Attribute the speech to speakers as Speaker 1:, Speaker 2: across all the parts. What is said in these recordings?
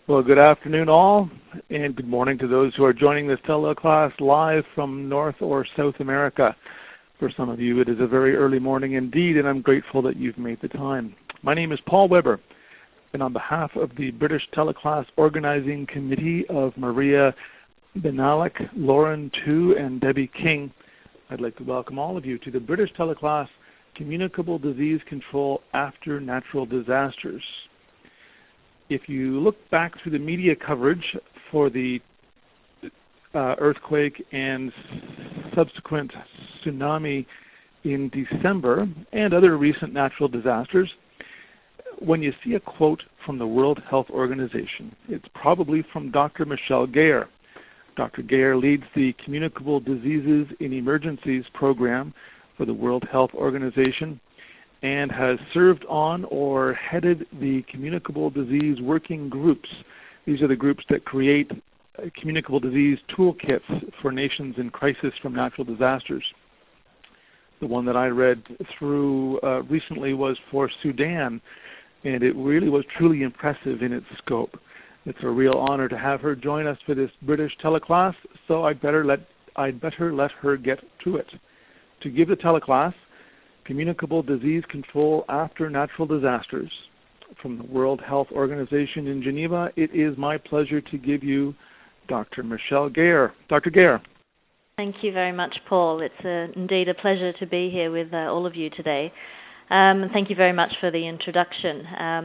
Speaker 1: Well, good afternoon all, and good morning to those who are joining this teleclass live from North or South America. For some of you, it is a very early morning indeed, and I'm grateful that you've made the time. My name is Paul Weber, and on behalf of the British Teleclass Organizing Committee of Maria Benalik, Lauren Tu, and Debbie King, I'd like to welcome all of you to the British Teleclass Communicable Disease Control After Natural Disasters. If you look back through the media coverage for the earthquake and subsequent tsunami in December and other recent natural disasters, when you see a quote from the World Health Organization, it's probably from Dr. Michelle Gayer. Dr. Gayer leads the Communicable Diseases in Emergencies program for the World Health Organization and has served on or headed the communicable disease working groups. These are the groups that create communicable disease toolkits for nations in crisis from natural disasters. The one that I read through recently was for Sudan, and it really was truly impressive in its scope. It's a real honor to have her join us for this British teleclass, so I'd better let her get to it. To give the teleclass, Communicable Disease Control After Natural Disasters, from the World Health Organization in Geneva, it is my pleasure to give you Dr. Michelle Gayer. Dr. Gayer.
Speaker 2: Thank you very much, Paul. It's indeed a pleasure to be here with all of you today. And thank you very much for the introduction.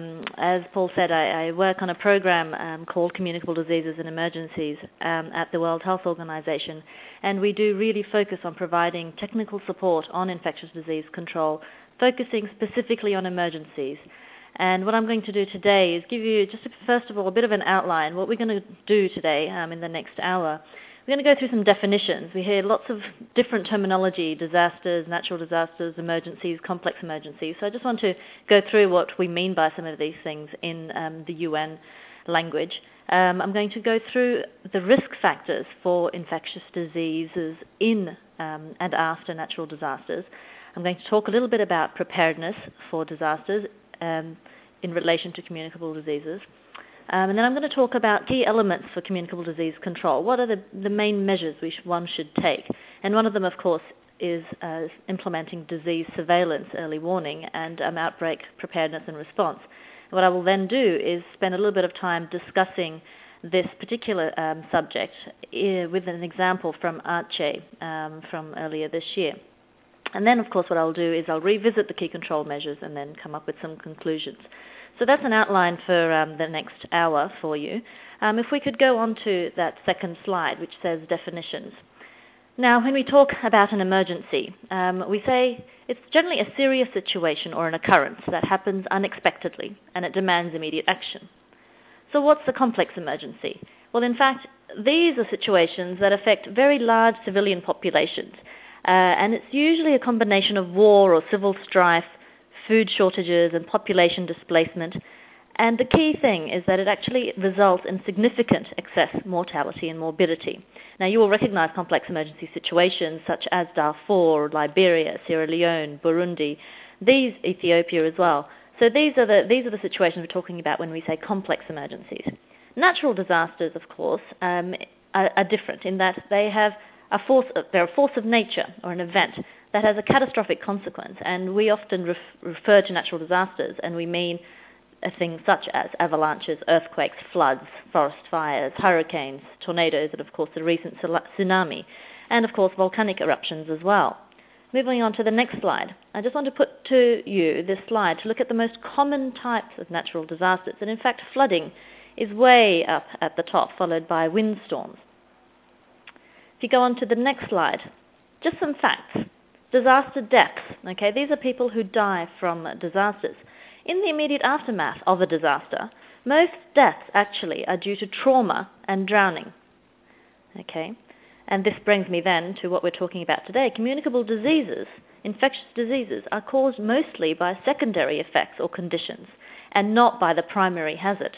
Speaker 2: As Paul said, I work on a program called Communicable Diseases and Emergencies at the World Health Organization, and we do really focus on providing technical support on infectious disease control, focusing specifically on emergencies. And what I'm going to do today is give you just first of all a bit of an outline. What we're going to do today in the next hour, we're going to go through some definitions. We hear lots of different terminology: disasters, natural disasters, emergencies, complex emergencies. So I just want to go through what we mean by some of these things in the UN language. I'm going to go through the risk factors for infectious diseases in and after natural disasters. I'm going to talk a little bit about preparedness for disasters in relation to communicable diseases. And then I'm going to talk about key elements for communicable disease control. What are the main measures one should take? And one of them, of course, is implementing disease surveillance, early warning, and outbreak preparedness and response. What I will then do is spend a little bit of time discussing this particular subject with an example from Aceh from earlier this year. And then, of course, what I'll do is I'll revisit the key control measures and then come up with some conclusions. So that's an outline for the next hour for you. If we could go on to that second slide, which says definitions. Now, when we talk about an emergency, we say it's generally a serious situation or an occurrence that happens unexpectedly, and it demands immediate action. So what's the complex emergency? Well, in fact, these are situations that affect very large civilian populations, and it's usually a combination of war or civil strife, food shortages, and population displacement. And the key thing is that it actually results in significant excess mortality and morbidity. Now, you will recognize complex emergency situations such as Darfur, Liberia, Sierra Leone, Burundi, Ethiopia as well. So these are the situations we're talking about when we say complex emergencies. Natural disasters, of course, are different in that they're a force of nature or an event that has a catastrophic consequence, and we often refer to natural disasters and we mean things such as avalanches, earthquakes, floods, forest fires, hurricanes, tornadoes, and of course the recent tsunami, and of course volcanic eruptions as well. Moving on to the next slide, I just want to put to you this slide to look at the most common types of natural disasters, and in fact flooding is way up at the top, followed by windstorms. If you go on to the next slide, just some facts. Disaster deaths, okay, these are people who die from disasters. In the immediate aftermath of a disaster, most deaths actually are due to trauma and drowning, okay? And this brings me then to what we're talking about today. Communicable diseases, infectious diseases, are caused mostly by secondary effects or conditions and not by the primary hazard.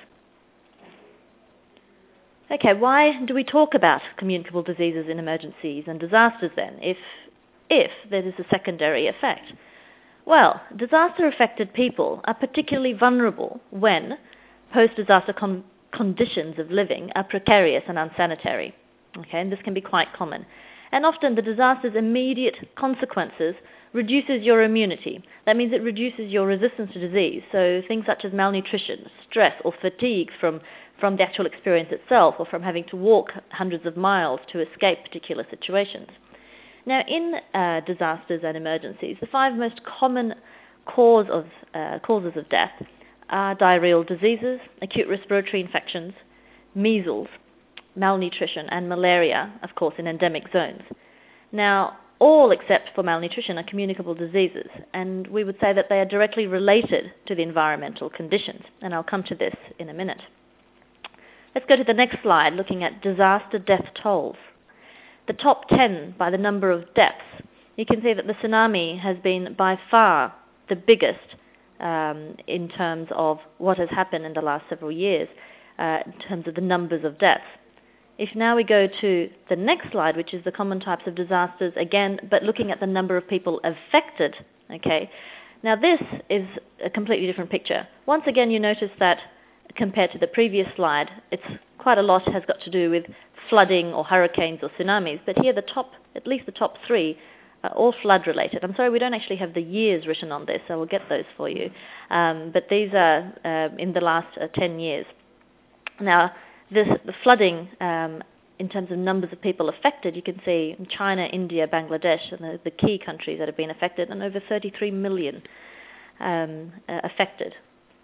Speaker 2: Okay, why do we talk about communicable diseases in emergencies and disasters then, if there is a secondary effect? Well, disaster-affected people are particularly vulnerable when post-disaster conditions of living are precarious and unsanitary. Okay, and this can be quite common. And often the disaster's immediate consequences reduces your immunity. That means it reduces your resistance to disease. So things such as malnutrition, stress, or fatigue from the actual experience itself, or from having to walk hundreds of miles to escape particular situations. Now, in disasters and emergencies, the 5 most common causes of death are diarrheal diseases, acute respiratory infections, measles, malnutrition, and malaria, of course, in endemic zones. Now, all except for malnutrition are communicable diseases, and we would say that they are directly related to the environmental conditions, and I'll come to this in a minute. Let's go to the next slide, looking at disaster death tolls. The top 10 by the number of deaths. You can see that the tsunami has been by far the biggest in terms of what has happened in the last several years, in terms of the numbers of deaths. If now we go to the next slide, which is the common types of disasters again, but looking at the number of people affected, okay? Now this is a completely different picture. Once again, you notice that compared to the previous slide, it's quite a lot has got to do with flooding or hurricanes or tsunamis, but here at least the top 3 are all flood related. I'm sorry, we don't actually have the years written on this, so we'll get those for you. But these are in the last 10 years. Now, the flooding, in terms of numbers of people affected, you can see China, India, Bangladesh, and the key countries that have been affected, and over 33 million affected.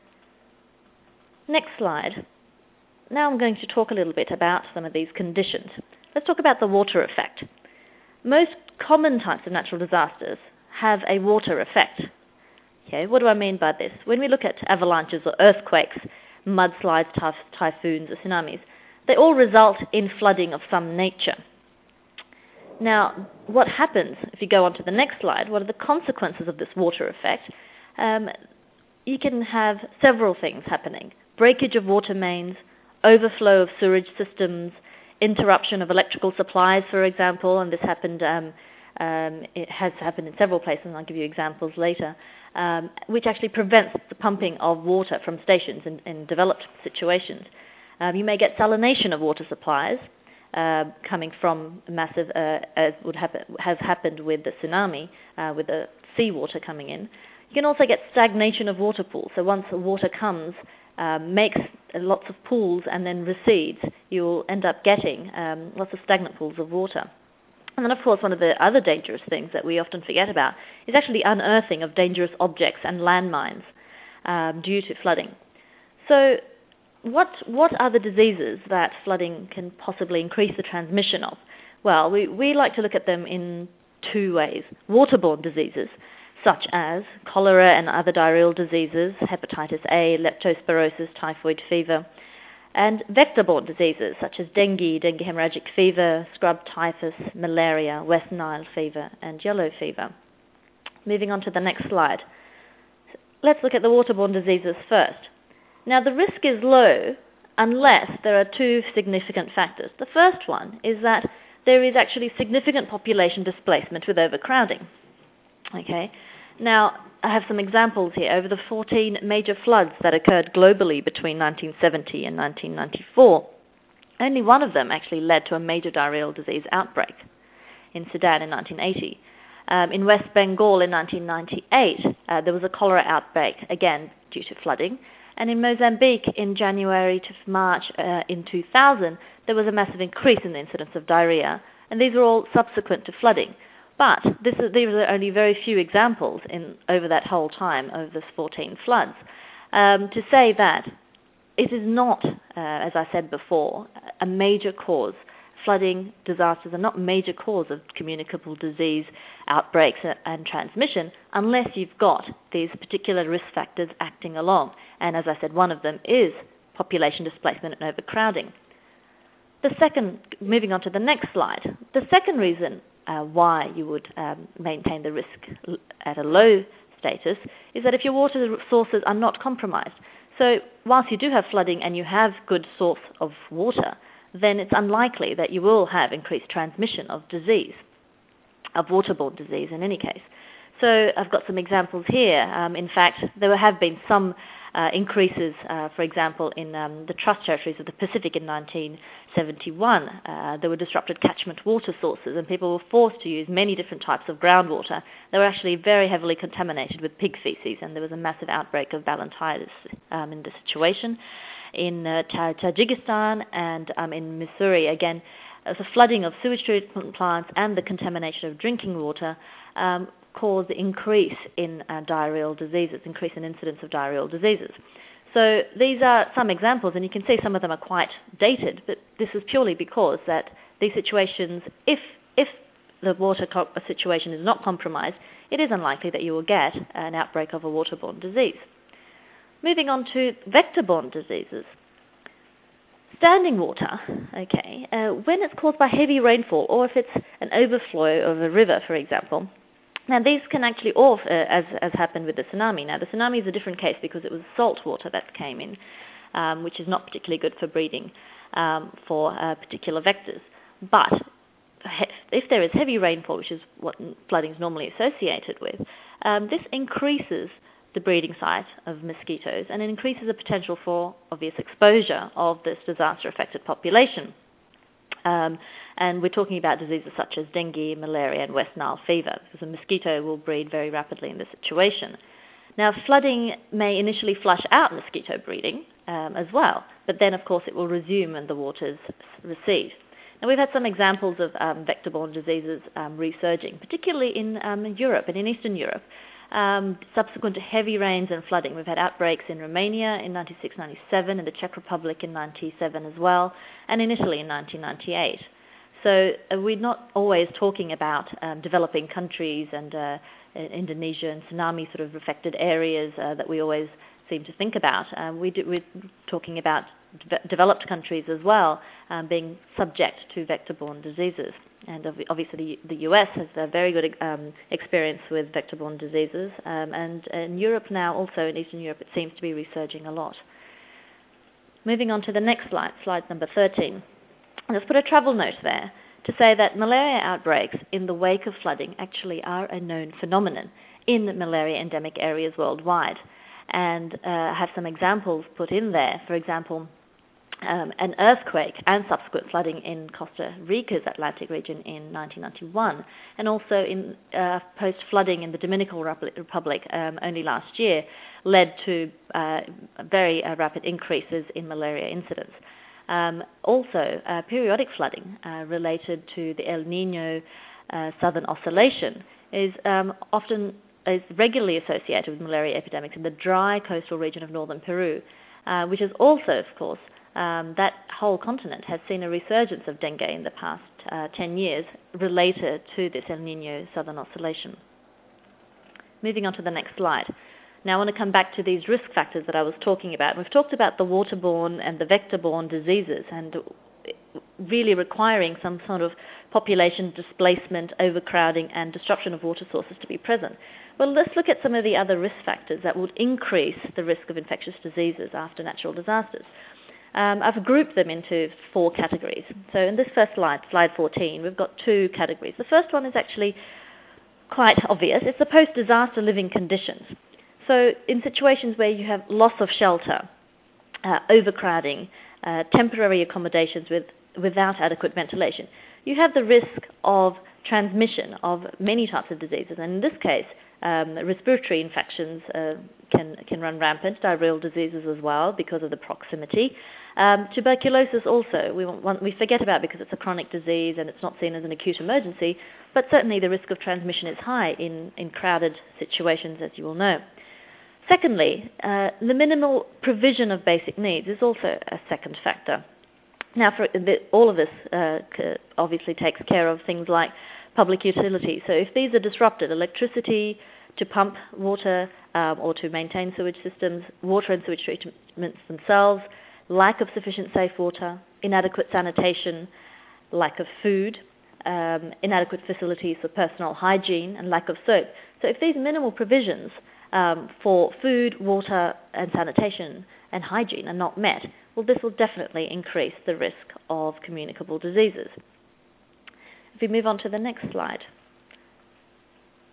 Speaker 2: Next slide. Now I'm going to talk a little bit about some of these conditions. Let's talk about the water effect. Most common types of natural disasters have a water effect. Okay, what do I mean by this? When we look at avalanches or earthquakes, mudslides, typhoons, or tsunamis, they all result in flooding of some nature. Now, what happens, if you go on to the next slide, what are the consequences of this water effect? You can have several things happening. Breakage of water mains, overflow of sewage systems, interruption of electrical supplies, for example, and this happened, it has happened in several places, and I'll give you examples later, which actually prevents the pumping of water from stations in developed situations. You may get salination of water supplies coming from massive, as has happened with the tsunami, with the seawater coming in. You can also get stagnation of water pools. So once the water comes, makes lots of pools and then recedes, you'll end up getting lots of stagnant pools of water. And then, of course, one of the other dangerous things that we often forget about is actually the unearthing of dangerous objects and landmines due to flooding. So what are the diseases that flooding can possibly increase the transmission of? Well, we like to look at them in 2 ways. Waterborne diseases, such as cholera and other diarrheal diseases, hepatitis A, leptospirosis, typhoid fever, and vector-borne diseases such as dengue hemorrhagic fever, scrub typhus, malaria, West Nile fever, and yellow fever. Moving on to the next slide. Let's look at the waterborne diseases first. Now, the risk is low unless there are 2 significant factors. The first one is that there is actually significant population displacement with overcrowding. Okay. Now, I have some examples here. Over the 14 major floods that occurred globally between 1970 and 1994, only one of them actually led to a major diarrheal disease outbreak in Sudan in 1980. In West Bengal in 1998, there was a cholera outbreak, again due to flooding. And in Mozambique in January to March in 2000, there was a massive increase in the incidence of diarrhea. And these were all subsequent to flooding. But these are only very few examples over that whole time, over the 14 floods, to say that it is not, as I said before, a major cause. Flooding disasters are not a major cause of communicable disease outbreaks and transmission unless you've got these particular risk factors acting along. And as I said, one of them is population displacement and overcrowding. The second, moving on to the next slide, the second reason why you would maintain the risk at a low status is that if your water sources are not compromised. So whilst you do have flooding and you have good source of water, then it's unlikely that you will have increased transmission of disease, of waterborne disease in any case. So I've got some examples here. In fact, there have been some increases, for example, in the Trust Territories of the Pacific in 1971. There were disrupted catchment water sources, and people were forced to use many different types of groundwater. They were actually very heavily contaminated with pig feces, and there was a massive outbreak of balanitis in this situation. In Tajikistan and in Missouri, again, the flooding of sewage treatment plants and the contamination of drinking water caused the increase in diarrheal diseases, increase in incidence of diarrheal diseases. So these are some examples, and you can see some of them are quite dated, but this is purely because that these situations, if the water situation is not compromised, it is unlikely that you will get an outbreak of a waterborne disease. Moving on to vector-borne diseases. Standing water, okay, when it's caused by heavy rainfall or if it's an overflow of a river, for example. Now these can actually, or as happened with the tsunami. Now the tsunami is a different case because it was salt water that came in, which is not particularly good for breeding for particular vectors. But if there is heavy rainfall, which is what flooding is normally associated with, this increases the breeding site of mosquitoes, and it increases the potential for obvious exposure of this disaster-affected population. And we're talking about diseases such as dengue, malaria, and West Nile fever, because a mosquito will breed very rapidly in this situation. Now, flooding may initially flush out mosquito breeding as well, but then, of course, it will resume when the waters recede. Now, we've had some examples of vector-borne diseases resurging, particularly in Europe and in Eastern Europe. Subsequent to heavy rains and flooding, we've had outbreaks in Romania in 96-97, in the Czech Republic in 97 as well, and in Italy in 1998. So we're not always talking about developing countries and Indonesia and tsunami sort of affected areas that we always seem to think about. We're talking about developed countries as well being subject to vector-borne diseases. And obviously the US has a very good experience with vector-borne diseases. And in Europe now, also in Eastern Europe, it seems to be resurging a lot. Moving on to the next slide, slide number 13. Let's put a travel note there to say that malaria outbreaks in the wake of flooding actually are a known phenomenon in malaria endemic areas worldwide. And have some examples put in there. For example, an earthquake and subsequent flooding in Costa Rica's Atlantic region in 1991, and also in post-flooding in the Dominican Republic only last year, led to very rapid increases in malaria incidence. Also, periodic flooding related to the El Nino Southern Oscillation is regularly associated with malaria epidemics in the dry coastal region of northern Peru, which is also, of course, that whole continent has seen a resurgence of dengue in the past 10 years related to this El Nino Southern Oscillation. Moving on to the next slide. Now I want to come back to these risk factors that I was talking about. We've talked about the waterborne and the vector-borne diseases and really requiring some sort of population displacement, overcrowding, and disruption of water sources to be present. Well, let's look at some of the other risk factors that would increase the risk of infectious diseases after natural disasters. I've grouped them into 4 categories. So in this first slide, slide 14, we've got 2 categories. The first one is actually quite obvious. It's the post-disaster living conditions. So in situations where you have loss of shelter, overcrowding, temporary accommodations without adequate ventilation, you have the risk of transmission of many types of diseases. And in this case, respiratory infections can run rampant, diarrheal diseases as well because of the proximity. Tuberculosis also, we forget about because it's a chronic disease and it's not seen as an acute emergency, but certainly the risk of transmission is high in crowded situations, as you will know. Secondly, the minimal provision of basic needs is also a second factor. Now, all of this obviously takes care of things like public utilities. So if these are disrupted, electricity to pump water or to maintain sewage systems, water and sewage treatments themselves, lack of sufficient safe water, inadequate sanitation, lack of food, inadequate facilities for personal hygiene, and lack of soap. So if these minimal provisions for food, water, and sanitation and hygiene are not met, well, this will definitely increase the risk of communicable diseases. If we move on to the next slide.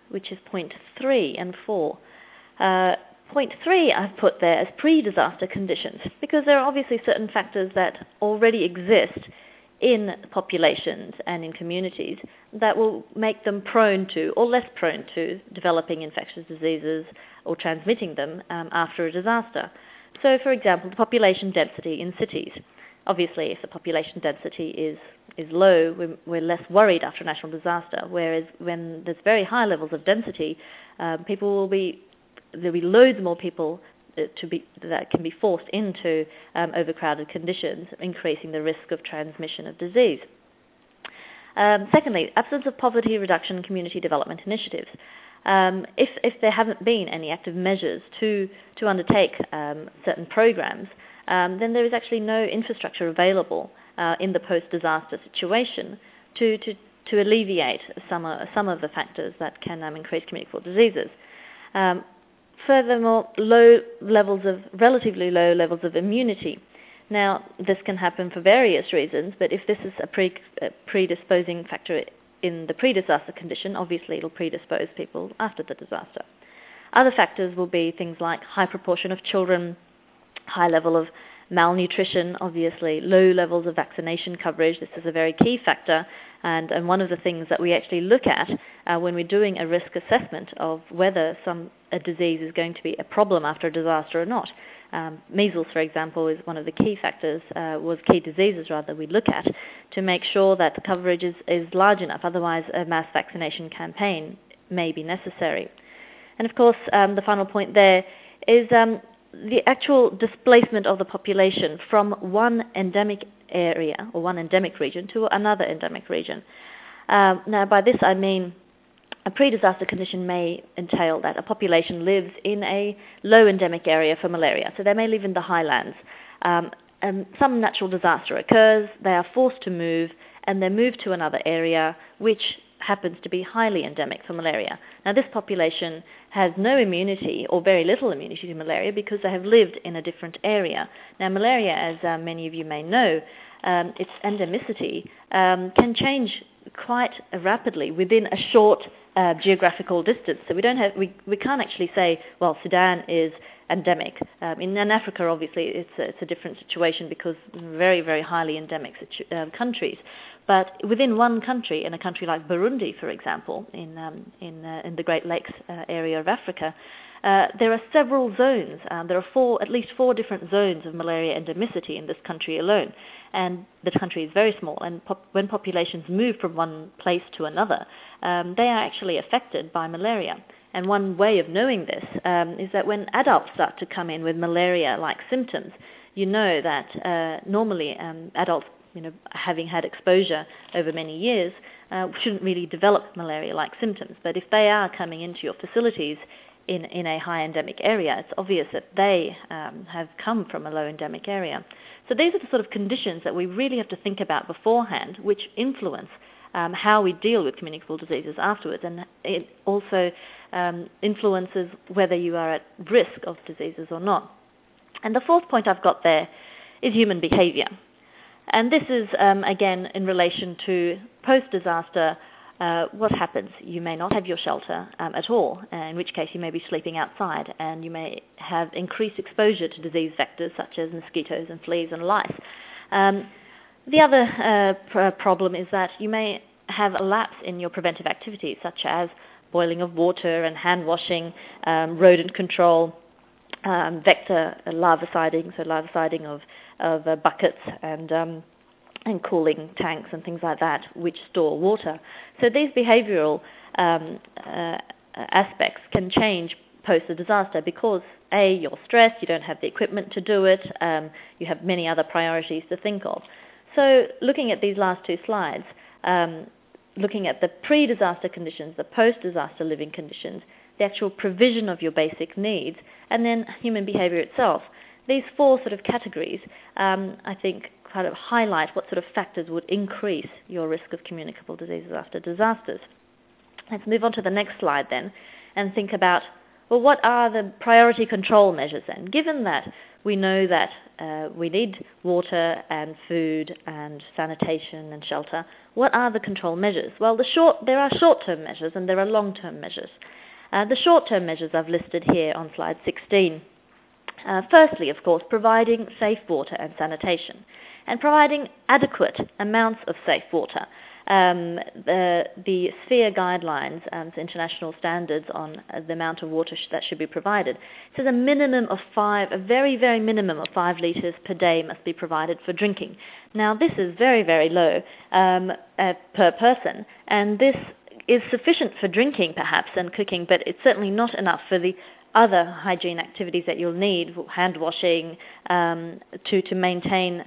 Speaker 2: which is point 3 and 4. Point 3 I've put there as pre-disaster conditions, because there are obviously certain factors that already exist in populations and in communities that will make them prone to, or less prone to, developing infectious diseases or transmitting them after a disaster. So, for example, the population density in cities. Obviously, if the population density is low, we're less worried after a natural disaster, whereas when there's very high levels of density, there'll be loads more people that can be forced into overcrowded conditions, increasing the risk of transmission of disease. Secondly, absence of poverty reduction and community development initiatives. If there haven't been any active measures to undertake certain programs, then there is actually no infrastructure available in the post-disaster situation to alleviate some of the factors that can increase communicable diseases. Furthermore, relatively low levels of immunity. Now, this can happen for various reasons, but if this is a predisposing factor in the pre-disaster condition, obviously it will predispose people after the disaster. Other factors will be things like high proportion of children, high level of malnutrition, obviously, low levels of vaccination coverage. This is a very key factor, and one of the things that we actually look at when we're doing a risk assessment of whether a disease is going to be a problem after a disaster or not. Measles, for example, is one of the key factors, key diseases rather, we look at to make sure that the coverage is large enough. Otherwise, a mass vaccination campaign may be necessary. And of course, the final point there is the actual displacement of the population from one endemic area or one endemic region to another endemic region. Now, by this I mean a pre-disaster condition may entail that a population lives in a low endemic area for malaria. So they may live in the highlands. And some natural disaster occurs, they are forced to move, and they move to another area which happens to be highly endemic for malaria. Now, this population has no immunity or very little immunity to malaria because they have lived in a different area. Now, malaria, as many of you may know, its endemicity can change quite rapidly within a short geographical distance. So we can't actually say, well, Sudan is endemic. In Africa, obviously, it's a different situation because very, very highly endemic countries. But within one country, in a country like Burundi, for example, in the Great Lakes area of Africa, there are several zones. There are at least four different zones of malaria endemicity in this country alone. And the country is very small. And when populations move from one place to another, they are actually affected by malaria. And one way of knowing this is that when adults start to come in with malaria-like symptoms, you know that normally adults, having had exposure over many years, shouldn't really develop malaria-like symptoms. But if they are coming into your facilities in a high endemic area, it's obvious that they have come from a low endemic area. So these are the sort of conditions that we really have to think about beforehand, which influence how we deal with communicable diseases afterwards, and it also influences whether you are at risk of diseases or not. And the fourth point I've got there is human behavior. And this is, again, in relation to post-disaster, what happens? You may not have your shelter at all, in which case you may be sleeping outside, and you may have increased exposure to disease vectors such as mosquitoes and fleas and lice. The other problem is that you may have a lapse in your preventive activities, such as boiling of water and hand washing, rodent control, vector larviciding, so larviciding of buckets and cooling tanks and things like that, which store water. So these behavioral aspects can change post a disaster because A, you're stressed, you don't have the equipment to do it, you have many other priorities to think of. So looking at these last two slides, looking at the pre-disaster conditions, the post-disaster living conditions, the actual provision of your basic needs, and then human behavior itself. These four sort of categories, I think, kind of highlight what sort of factors would increase your risk of communicable diseases after disasters. Let's move on to the next slide then and think about, well, what are the priority control measures then? Given that we know that we need water and food and sanitation and shelter. What are the control measures? Well, there are short-term measures and there are long-term measures. The short-term measures I've listed here on slide 16. Firstly, of course, providing safe water and sanitation, and providing adequate amounts of safe water. The Sphere guidelines, the international standards on the amount of water that should be provided, says a minimum of 5, a very, very minimum of 5 litres per day must be provided for drinking. Now, this is very, very low per person, and this is sufficient for drinking, perhaps, and cooking, but it's certainly not enough for the other hygiene activities that you'll need, hand washing, to maintain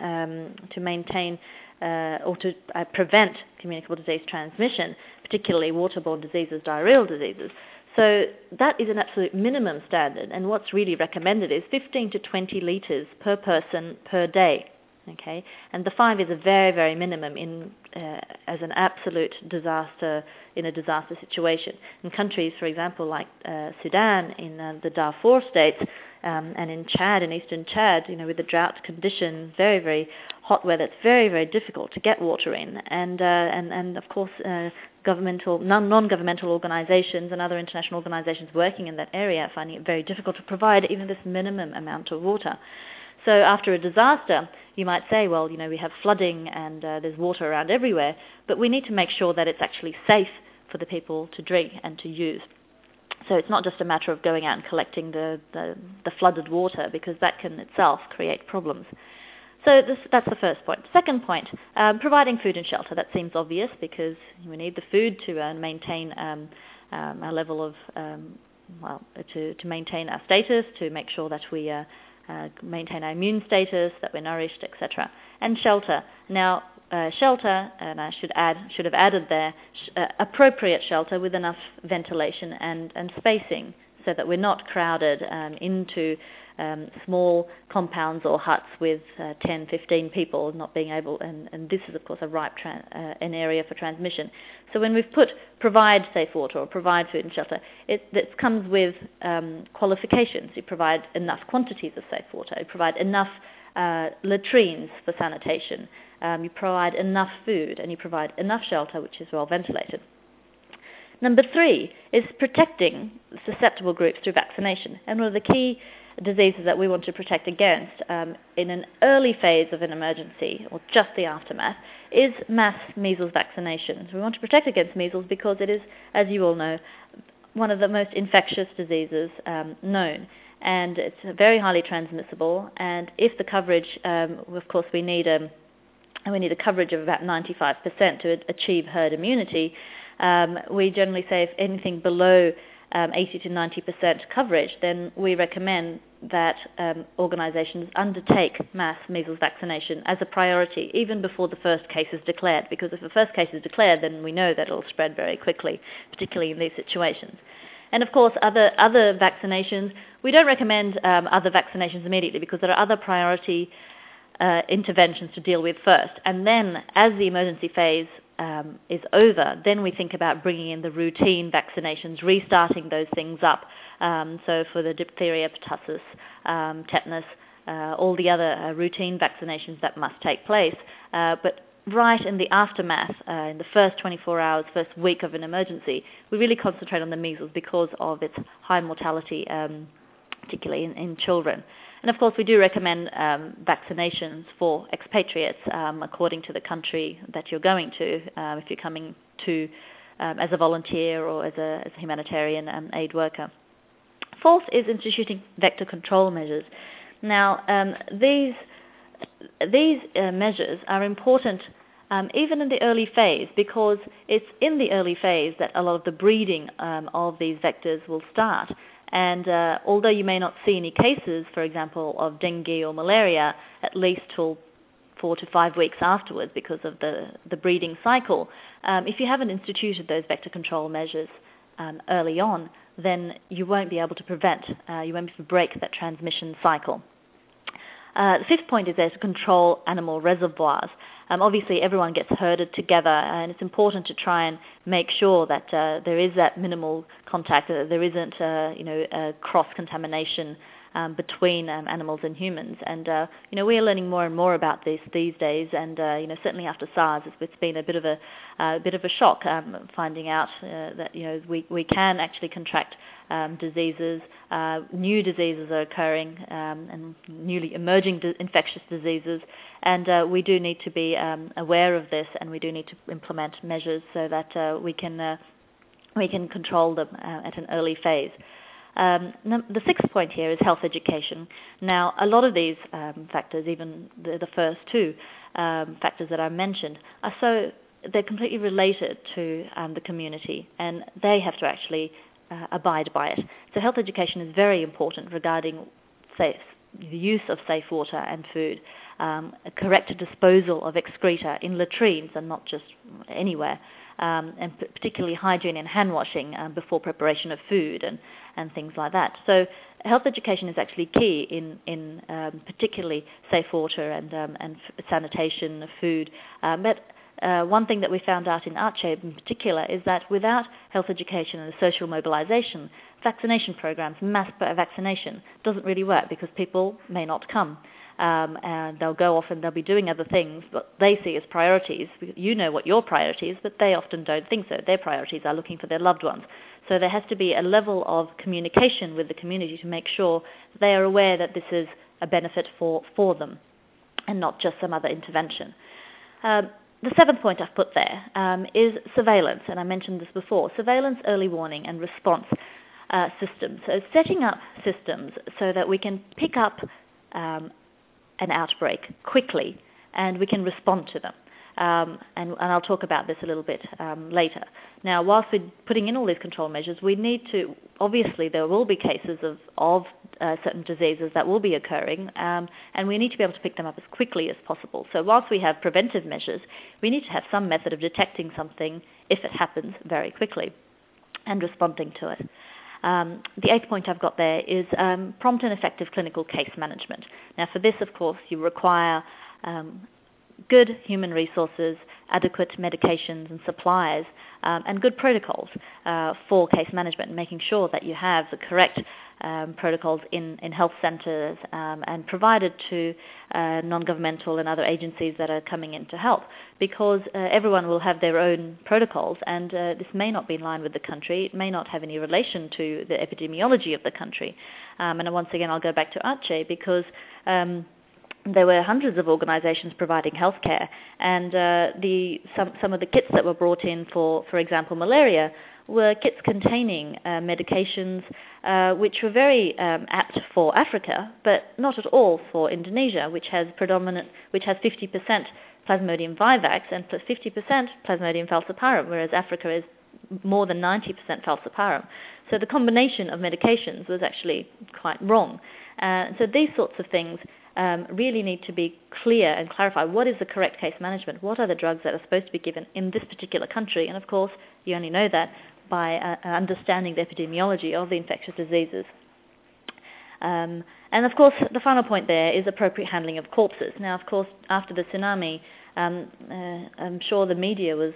Speaker 2: or to prevent communicable disease transmission, particularly waterborne diseases, diarrheal diseases. So that is an absolute minimum standard, and what's really recommended is 15 to 20 litres per person per day. Okay, and the 5 is a very, very minimum as an absolute disaster in a disaster situation. In countries, for example, like Sudan, in the Darfur states, and in Chad, in eastern Chad, with the drought conditions, very, very hot weather, it's very, very difficult to get water in, and of course, non-governmental organizations and other international organizations working in that area are finding it very difficult to provide even this minimum amount of water. So after a disaster, you might say, well, we have flooding and there's water around everywhere, but we need to make sure that it's actually safe for the people to drink and to use. So it's not just a matter of going out and collecting the flooded water, because that can itself create problems. So that's the first point. Second point, providing food and shelter. That seems obvious because we need the food to maintain our level of, to maintain our status, to make sure that we maintain our immune status, that we're nourished, etc. And shelter. Now, shelter, and I should have added there, appropriate shelter with enough ventilation and spacing, so that we're not crowded into small compounds or huts with 10, 15 people not being able, and this is of course a ripe an area for transmission. So when we've put provide safe water or provide food and shelter, it comes with qualifications. You provide enough quantities of safe water, you provide enough latrines for sanitation, you provide enough food, and you provide enough shelter which is well ventilated. Number 3 is protecting susceptible groups through vaccination. And one of the key diseases that we want to protect against in an early phase of an emergency, or just the aftermath, is mass measles vaccinations. We want to protect against measles because it is, as you all know, one of the most infectious diseases known. And it's very highly transmissible. And if the coverage, of course, we need a coverage of about 95% to achieve herd immunity. We generally say if anything below 80 to 90% coverage, then we recommend that organizations undertake mass measles vaccination as a priority, even before the first case is declared, because if the first case is declared, then we know that it will spread very quickly, particularly in these situations. And of course, other vaccinations, we don't recommend other vaccinations immediately, because there are other priority interventions to deal with first. And then, as the emergency phase is over, then we think about bringing in the routine vaccinations, restarting those things up. So for the diphtheria, pertussis, tetanus, all the other routine vaccinations that must take place. But right in the aftermath, in the first 24 hours, first week of an emergency, we really concentrate on the measles because of its high mortality, particularly in children. And of course, we do recommend vaccinations for expatriates according to the country that you're going to, if you're coming to as a volunteer or as a humanitarian aid worker. Fourth is instituting vector control measures. Now, these measures are important even in the early phase, because it's in the early phase that a lot of the breeding of these vectors will start. And although you may not see any cases, for example, of dengue or malaria, at least till 4 to 5 weeks afterwards because of the breeding cycle, if you haven't instituted those vector control measures early on, then you won't be able to prevent, you won't be able to break that transmission cycle. The fifth point is there to control animal reservoirs. Obviously, everyone gets herded together, and it's important to try and make sure that there is that minimal contact, that there isn't, cross-contamination between animals and humans. And we are learning more and more about this these days. And certainly after SARS, it's been a bit of a shock finding out that we can actually contract diseases. New diseases are occurring, and newly emerging infectious diseases. And we do need to be aware of this, and we do need to implement measures so that we can control them at an early phase. The sixth point here is health education. Now, a lot of these factors, even the first two factors that I mentioned, they're completely related to the community, and they have to actually abide by it. So health education is very important regarding the use of safe water and food, a correct disposal of excreta in latrines and not just anywhere, and particularly hygiene and hand washing before preparation of food and things like that. So health education is actually key in particularly safe water and sanitation of food. But one thing that we found out in Aceh in particular is that without health education and the social mobilization, vaccination programs, mass vaccination, doesn't really work because people may not come. And they'll go off and they'll be doing other things what they see as priorities. You know what your priority is, but they often don't think so. Their priorities are looking for their loved ones. So there has to be a level of communication with the community to make sure they are aware that this is a benefit for them and not just some other intervention. The seventh point I've put there is surveillance, and I mentioned this before. Surveillance, early warning, and response systems. So setting up systems so that we can pick up an outbreak quickly and we can respond to them. And I'll talk about this a little bit later. Now, whilst we're putting in all these control measures, we need to, obviously there will be cases of certain diseases that will be occurring, and we need to be able to pick them up as quickly as possible. So whilst we have preventive measures, we need to have some method of detecting something if it happens very quickly and responding to it. The eighth point I've got there is prompt and effective clinical case management. Now for this, of course, you require good human resources, adequate medications and supplies, and good protocols for case management, making sure that you have the correct protocols in health centres and provided to non-governmental and other agencies that are coming in to help, because everyone will have their own protocols, and this may not be in line with the country. It may not have any relation to the epidemiology of the country. And once again, I'll go back to Aceh because there were hundreds of organizations providing healthcare, and some of the kits that were brought in for example, malaria, were kits containing medications which were very apt for Africa, but not at all for Indonesia, which has 50% Plasmodium vivax and 50% Plasmodium falciparum, whereas Africa is more than 90% falciparum. So the combination of medications was actually quite wrong. So these sorts of things really need to be clear and clarify what is the correct case management, what are the drugs that are supposed to be given in this particular country, and of course you only know that by understanding the epidemiology of the infectious diseases. And of course the final point there is appropriate handling of corpses. Now of course after the tsunami, I'm sure the media was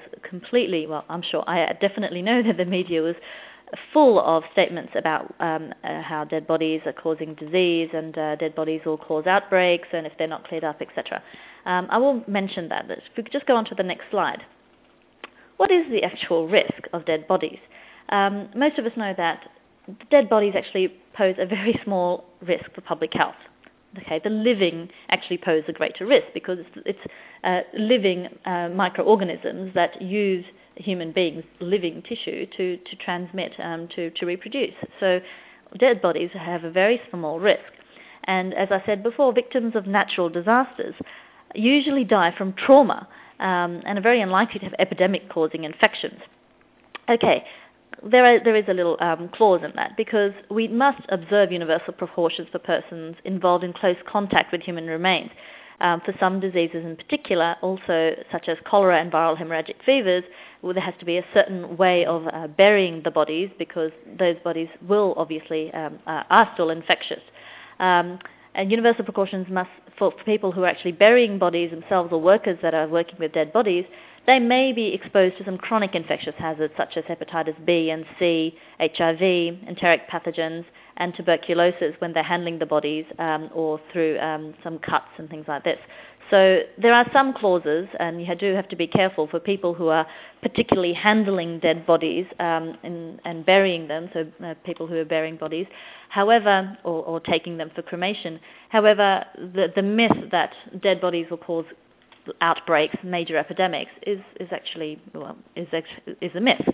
Speaker 2: I definitely know that the media was full of statements about how dead bodies are causing disease and dead bodies will cause outbreaks and if they're not cleared up, etc. I will mention that. If we could just go on to the next slide. What is the actual risk of dead bodies? Most of us know that dead bodies actually pose a very small risk for public health. Okay, the living actually pose a greater risk because it's living microorganisms that use human beings' living tissue to transmit, to reproduce. So dead bodies have a very small risk. And as I said before, victims of natural disasters usually die from trauma and are very unlikely to have epidemic-causing infections. Okay, there is a little clause in that because we must observe universal precautions for persons involved in close contact with human remains. For some diseases in particular, also such as cholera and viral hemorrhagic fevers, there has to be a certain way of burying the bodies because those bodies will obviously are still infectious. And universal precautions must, for people who are actually burying bodies themselves or workers that are working with dead bodies, they may be exposed to some chronic infectious hazards such as hepatitis B and C, HIV, enteric pathogens, and tuberculosis when they're handling the bodies or through some cuts and things like this. So there are some clauses, and you do have to be careful for people who are particularly handling dead bodies and burying them, so people who are burying bodies, however, or taking them for cremation. However, the myth that dead bodies will cause outbreaks, major epidemics, is actually a myth.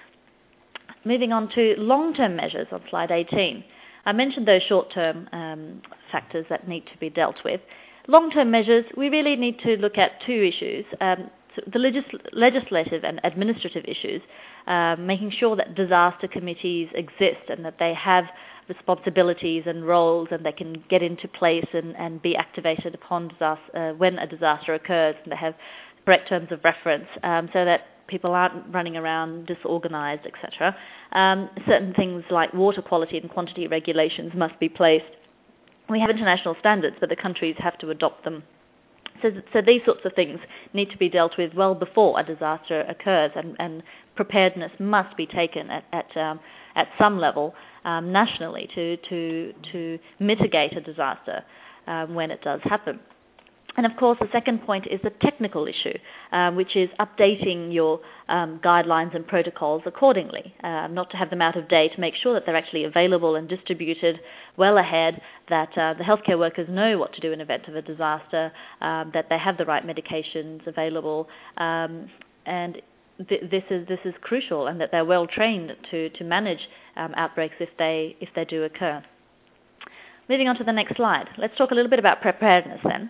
Speaker 2: Moving on to long-term measures on slide 18. I mentioned those short-term factors that need to be dealt with. Long-term measures, we really need to look at two issues, the legislative and administrative issues, making sure that disaster committees exist and that they have responsibilities and roles and they can get into place and be activated upon disaster, when a disaster occurs, and they have correct terms of reference so that people aren't running around disorganized, etc. Certain things like water quality and quantity regulations must be placed. We have international standards, but the countries have to adopt them. So these sorts of things need to be dealt with well before a disaster occurs, and preparedness must be taken at some level nationally to mitigate a disaster when it does happen. And of course, the second point is the technical issue, which is updating your guidelines and protocols accordingly, not to have them out of date, make sure that they're actually available and distributed well ahead, that the healthcare workers know what to do in event of a disaster, that they have the right medications available, and this is crucial, and that they're well trained to manage outbreaks if they do occur. Moving on to the next slide, let's talk a little bit about preparedness then.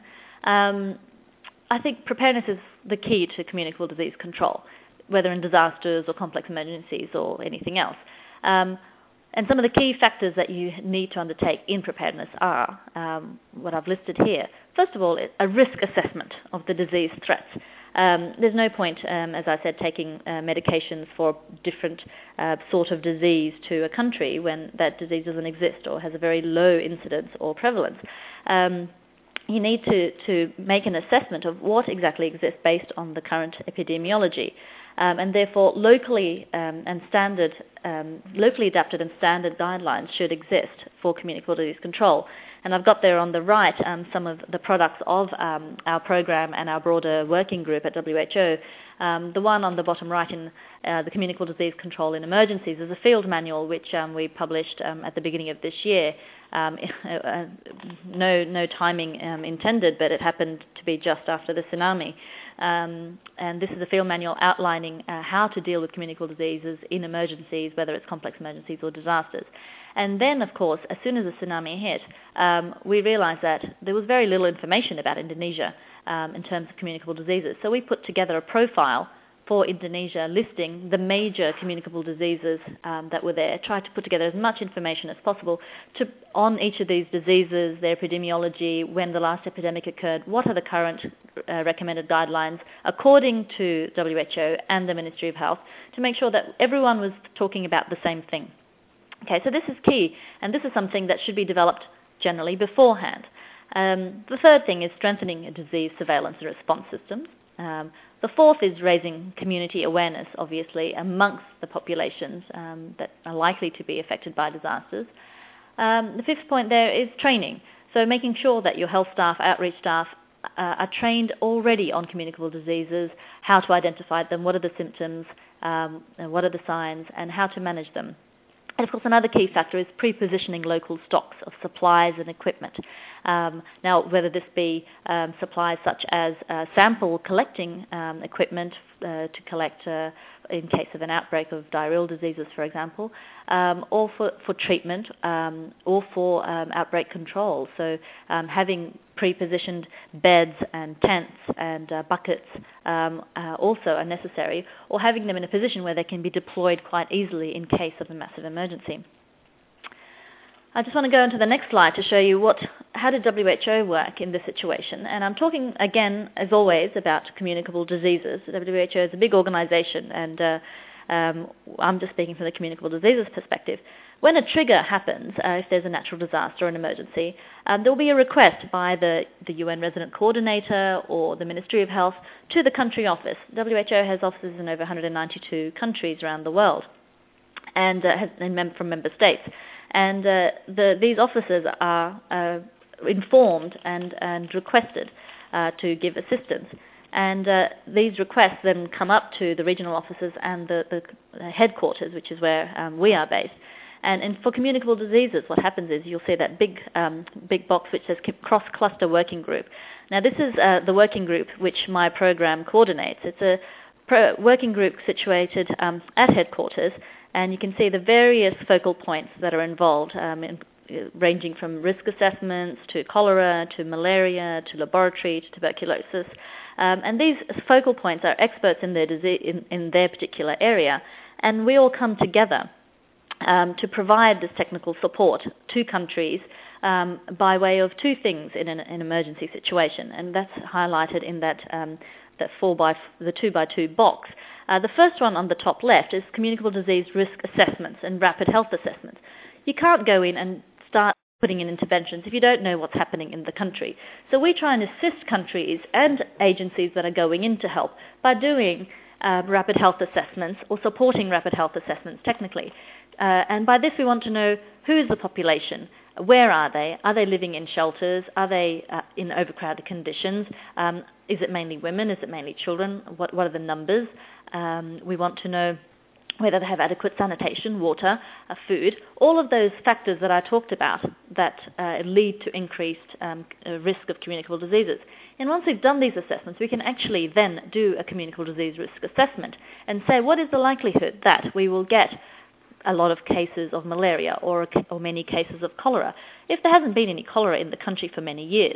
Speaker 2: I think preparedness is the key to communicable disease control, whether in disasters or complex emergencies or anything else. And some of the key factors that you need to undertake in preparedness are what I've listed here. First of all, a risk assessment of the disease threats. There's no point, as I said, taking medications for different sort of disease to a country when that disease doesn't exist or has a very low incidence or prevalence. You need to make an assessment of what exactly exists based on the current epidemiology, and therefore locally adapted and standard guidelines should exist for communicable disease control. And I've got there on the right some of the products of our program and our broader working group at WHO. The one on the bottom right in the Communicable Disease Control in Emergencies is a field manual which we published at the beginning of this year. No timing intended, but it happened to be just after the tsunami. And this is a field manual outlining how to deal with communicable diseases in emergencies, whether it's complex emergencies or disasters. And then, of course, as soon as the tsunami hit, we realized that there was very little information about Indonesia in terms of communicable diseases. So we put together a profile for Indonesia listing the major communicable diseases that were there, tried to put together as much information as possible on each of these diseases, their epidemiology, when the last epidemic occurred, what are the current recommended guidelines according to WHO and the Ministry of Health, to make sure that everyone was talking about the same thing. Okay, so this is key, and this is something that should be developed generally beforehand. The third thing is strengthening disease surveillance and response systems. The fourth is raising community awareness, obviously, amongst the populations that are likely to be affected by disasters. The fifth point there is training. So making sure that your health staff, outreach staff, are trained already on communicable diseases, how to identify them, what are the symptoms, what are the signs, and how to manage them. And of course, another key factor is pre-positioning local stocks of supplies and equipment. Now, whether this be supplies such as sample collecting equipment to collect in case of an outbreak of diarrheal diseases, for example, or for treatment or for outbreak control. So having pre-positioned beds and tents and buckets also are necessary, or having them in a position where they can be deployed quite easily in case of a massive emergency. I just want to go into the next slide to show you how did WHO work in this situation. And I'm talking again, as always, about communicable diseases. WHO is a big organization, and I'm just speaking from the communicable diseases perspective. When a trigger happens, if there's a natural disaster or an emergency, there will be a request by the UN Resident Coordinator or the Ministry of Health to the country office. WHO has offices in over 192 countries around the world and from member states. And these officers are informed and requested to give assistance. And these requests then come up to the regional officers and the headquarters, which is where we are based. And for communicable diseases, what happens is you'll see that big box which says Cross-Cluster Working Group. Now this is the working group which my program coordinates. It's a working group situated at headquarters, and you can see the various focal points that are involved, ranging from risk assessments to cholera to malaria to laboratory to tuberculosis. And these focal points are experts in their disease, in their particular area, and we all come together to provide this technical support to countries by way of two things in an emergency situation, and that's highlighted in that the 2x2 box. The first one on the top left is communicable disease risk assessments and rapid health assessments. You can't go in and start putting in interventions if you don't know what's happening in the country. So we try and assist countries and agencies that are going in to help by doing rapid health assessments or supporting rapid health assessments technically. And by this we want to know who is the population, where are they living in shelters, are they in overcrowded conditions, is it mainly women, is it mainly children, what are the numbers, we want to know whether they have adequate sanitation, water, food, all of those factors that I talked about that lead to increased risk of communicable diseases. And once we've done these assessments, we can actually then do a communicable disease risk assessment and say what is the likelihood that we will get a lot of cases of malaria or many cases of cholera. If there hasn't been any cholera in the country for many years,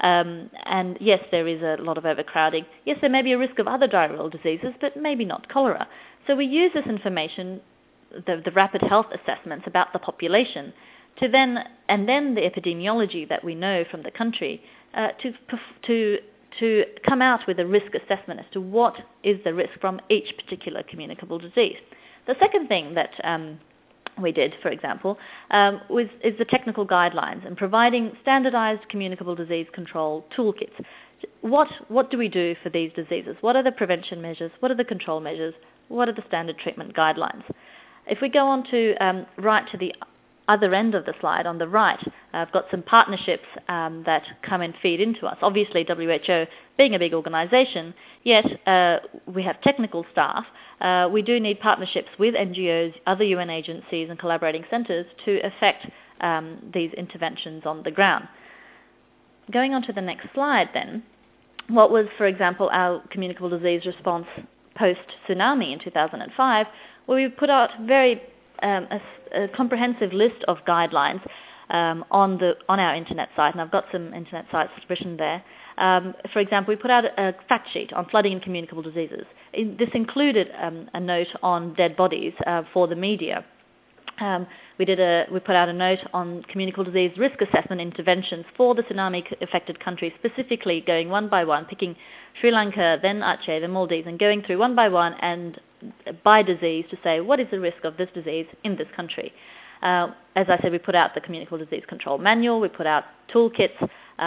Speaker 2: and yes, there is a lot of overcrowding, yes, there may be a risk of other diarrheal diseases, but maybe not cholera. So we use this information, the rapid health assessments about the population, and then the epidemiology that we know from the country, to come out with a risk assessment as to what is the risk from each particular communicable disease. The second thing that we did, for example, is the technical guidelines and providing standardized communicable disease control toolkits. What do we do for these diseases? What are the prevention measures? What are the control measures? What are the standard treatment guidelines? If we go on to right to the other end of the slide, on the right, I've got some partnerships that come and feed into us. Obviously, WHO being a big organization, yet we have technical staff. We do need partnerships with NGOs, other UN agencies and collaborating centers to effect these interventions on the ground. Going on to the next slide then, what was, for example, our communicable disease response post-tsunami in 2005, where we put out a comprehensive list of guidelines on our internet site, and I've got some internet sites written there. For example, we put out a fact sheet on flooding and communicable diseases. This included a note on dead bodies for the media. We put out a note on communicable disease risk assessment interventions for the tsunami-affected countries, specifically going one by one, picking Sri Lanka, then Aceh, then Maldives, and going through one by one and by disease to say what is the risk of this disease in this country. As I said, we put out the communicable disease control manual. We put out toolkits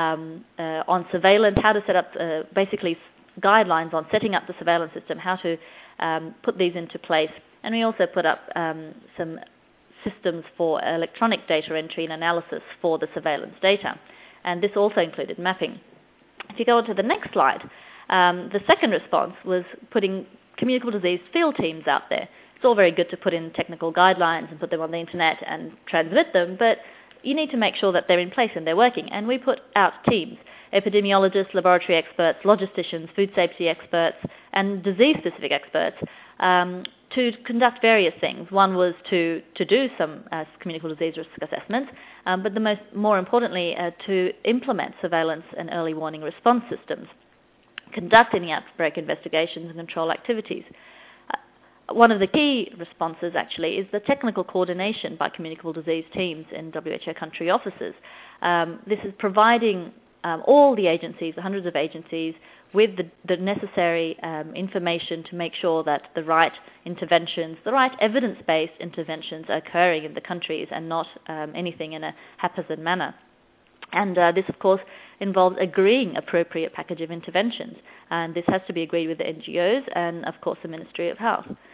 Speaker 2: on surveillance, how to set up basically guidelines on setting up the surveillance system, how to put these into place. And we also put up some systems for electronic data entry and analysis for the surveillance data. And this also included mapping. If you go on to the next slide, the second response was putting communicable disease field teams out there. It's all very good to put in technical guidelines and put them on the internet and transmit them, but you need to make sure that they're in place and they're working. And we put out teams, epidemiologists, laboratory experts, logisticians, food safety experts, and disease-specific experts to conduct various things. One was to do some communicable disease risk assessments, but more importantly, to implement surveillance and early warning response systems, conduct any outbreak investigations and control activities. One of the key responses actually is the technical coordination by communicable disease teams in WHO country offices. This is providing all the agencies, the hundreds of agencies, with the necessary information to make sure that the right interventions, the right evidence-based interventions are occurring in the countries and not anything in a haphazard manner. And this, of course, involves agreeing appropriate package of interventions. And this has to be agreed with the NGOs and, of course, the Ministry of Health.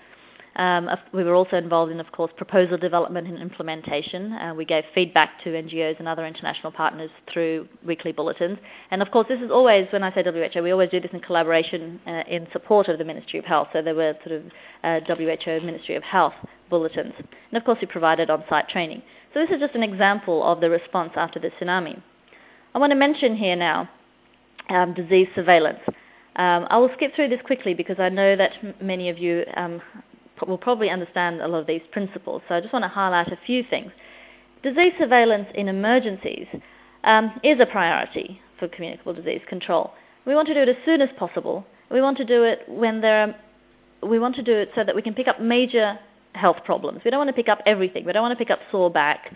Speaker 2: We were also involved in, of course, proposal development and implementation. We gave feedback to NGOs and other international partners through weekly bulletins. And of course, this is always, when I say WHO, we always do this in collaboration in support of the Ministry of Health. So there were sort of WHO Ministry of Health bulletins. And of course, we provided on-site training. So this is just an example of the response after the tsunami. I want to mention here now disease surveillance. I will skip through this quickly because I know that many of you will probably understand a lot of these principles. So I just want to highlight a few things. Disease surveillance in emergencies is a priority for communicable disease control. We want to do it as soon as possible. We want to do it we want to do it so that we can pick up major health problems. We don't want to pick up everything. We don't want to pick up sore back,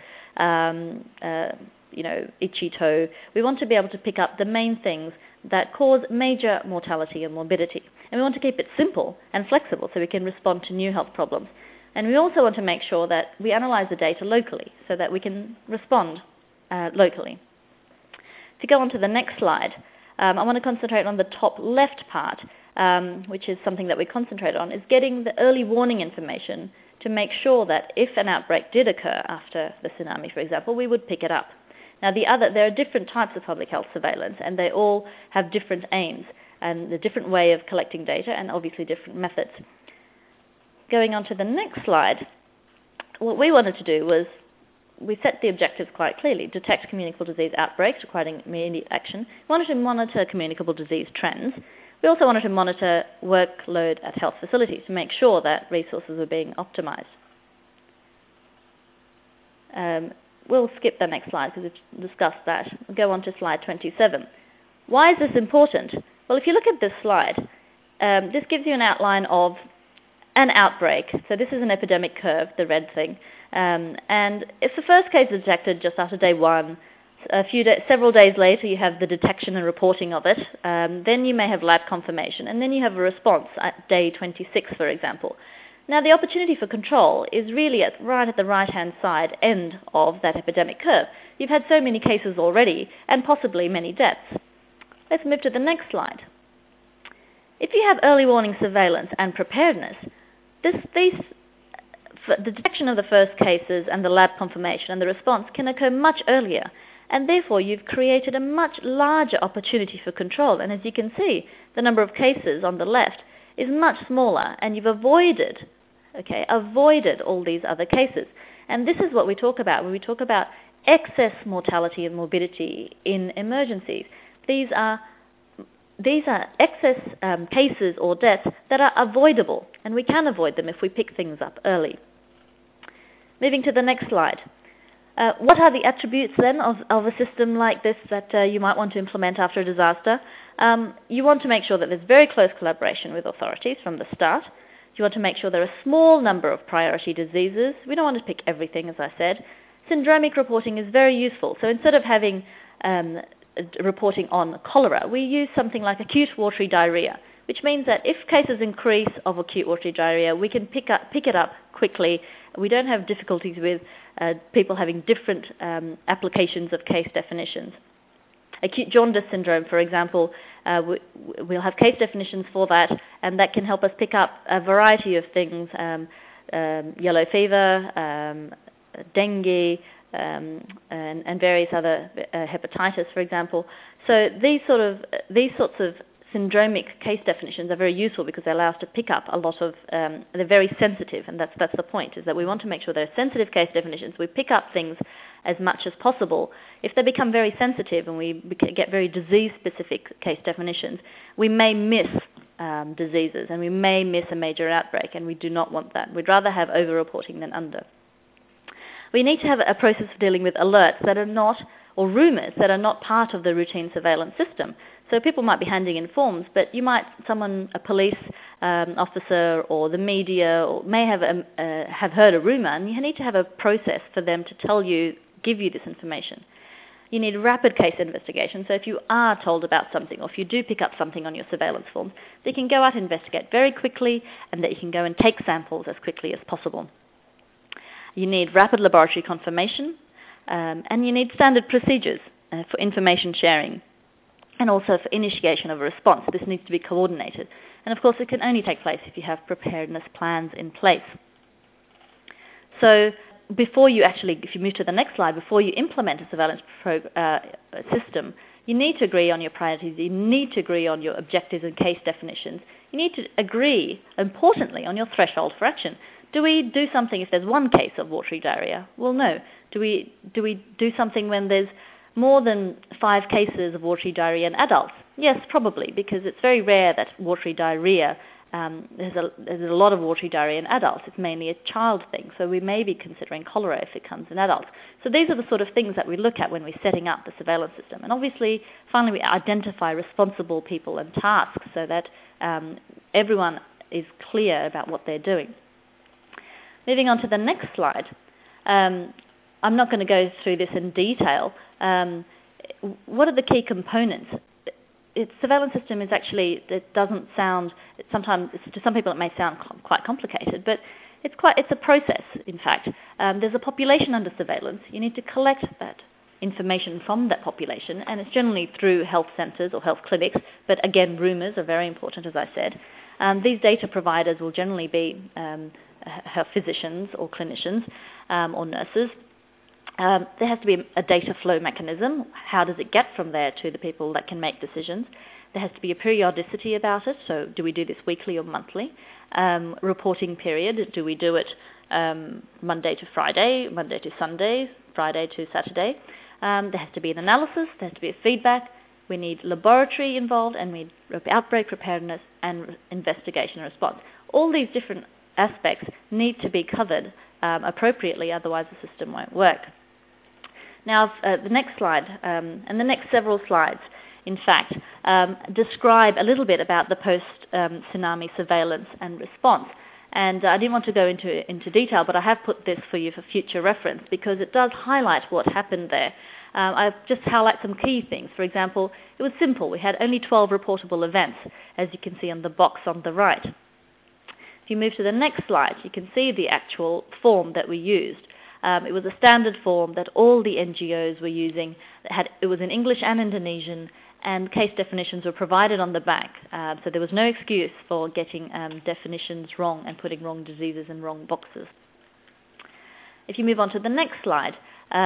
Speaker 2: itchy toe. We want to be able to pick up the main things that cause major mortality and morbidity. And we want to keep it simple and flexible so we can respond to new health problems. And we also want to make sure that we analyze the data locally so that we can respond locally. If you go on to the next slide, I want to concentrate on the top left part, which is something that we concentrate on, is getting the early warning information to make sure that if an outbreak did occur after the tsunami, for example, we would pick it up. Now, there are different types of public health surveillance, and they all have different aims and a different way of collecting data and obviously different methods. Going on to the next slide, what we wanted to do was we set the objectives quite clearly: detect communicable disease outbreaks requiring immediate action. We wanted to monitor communicable disease trends. We also wanted to monitor workload at health facilities to make sure that resources were being optimized. We'll skip the next slide because we've discussed that. We'll go on to slide 27. Why is this important? Well, if you look at this slide, this gives you an outline of an outbreak. So this is an epidemic curve, the red thing. And if the first case is detected just after day 1, several days later you have the detection and reporting of it, then you may have lab confirmation, and then you have a response at day 26, for example. Now, the opportunity for control is really right at the right-hand side end of that epidemic curve. You've had so many cases already, and possibly many deaths. Let's move to the next slide. If you have early warning surveillance and preparedness, the detection of the first cases and the lab confirmation and the response can occur much earlier, and therefore you've created a much larger opportunity for control. And as you can see, the number of cases on the left is much smaller, and you've avoided all these other cases. And this is what we talk about when we talk about excess mortality and morbidity in emergencies. These are excess cases or deaths that are avoidable, and we can avoid them if we pick things up early. Moving to the next slide. What are the attributes then of a system like this that you might want to implement after a disaster? You want to make sure that there's very close collaboration with authorities from the start. You want to make sure there are a small number of priority diseases. We don't want to pick everything, as I said. Syndromic reporting is very useful. So instead of having reporting on cholera, we use something like acute watery diarrhea, which means that if cases increase of acute watery diarrhea, we can pick it up quickly. We don't have difficulties with people having different applications of case definitions. Acute jaundice syndrome, for example, we'll have case definitions for that, and that can help us pick up a variety of things, yellow fever, dengue, and various other hepatitis, for example. So these sorts of syndromic case definitions are very useful because they allow us to pick up a lot of, they're very sensitive, and that's the point, is that we want to make sure they're sensitive case definitions. We pick up things as much as possible. If they become very sensitive and we get very disease-specific case definitions, we may miss diseases, and we may miss a major outbreak, and we do not want that. We'd rather have over-reporting than under. We need to have a process for dealing with alerts that are not, or rumours that are not part of the routine surveillance system. So people might be handing in forms, but a police officer or the media or may have heard a rumour, and you need to have a process for them to give you this information. You need rapid case investigation. So if you are told about something, or if you do pick up something on your surveillance forms, that you can go out and investigate very quickly, and that you can go and take samples as quickly as possible. You need rapid laboratory confirmation, and you need standard procedures for information sharing. and also for initiation of a response. This needs to be coordinated. And of course, it can only take place if you have preparedness plans in place. So before you actually, if you move to the next slide, before you implement a surveillance system, you need to agree on your priorities, you need to agree on your objectives and case definitions, you need to agree, importantly, on your threshold for action. Do we do something if there's one case of watery diarrhea? Well, no. Do we do something when there's more than 5 cases of watery diarrhea in adults? Yes, probably, because it's very rare that watery diarrhea, there's a lot of watery diarrhea in adults. It's mainly a child thing, so we may be considering cholera if it comes in adults. So these are the sort of things that we look at when we're setting up the surveillance system. And obviously, finally, we identify responsible people and tasks so that everyone is clear about what they're doing. Moving on to the next slide. I'm not going to go through this in detail. What are the key components? Surveillance system is actually, it doesn't sound, sometimes to some people it may sound quite complicated, but it's a process, in fact. There's a population under surveillance. You need to collect that information from that population, and it's generally through health centres or health clinics, but again, rumours are very important, as I said. These data providers will generally be physicians or clinicians or nurses. There has to be a data flow mechanism. How does it get from there to the people that can make decisions? There has to be a periodicity about it. So do we do this weekly or monthly? Reporting period. Do we do it Monday to Friday, Monday to Sunday, Friday to Saturday? There has to be an analysis. There has to be a feedback. We need laboratory involved, and we need outbreak preparedness and investigation and response. All these different aspects need to be covered appropriately, otherwise the system won't work. Now, the next slide, and the next several slides, in fact, describe a little bit about the post-tsunami surveillance and response. And I didn't want to go into detail, but I have put this for you for future reference because it does highlight what happened there. I've just highlight some key things. For example, it was simple. We had only 12 reportable events, as you can see on the box on the right. If you move to the next slide, you can see the actual form that we used. It was a standard form that all the NGOs were using. It was in English and Indonesian, and case definitions were provided on the back. So there was no excuse for getting definitions wrong and putting wrong diseases in wrong boxes. If you move on to the next slide,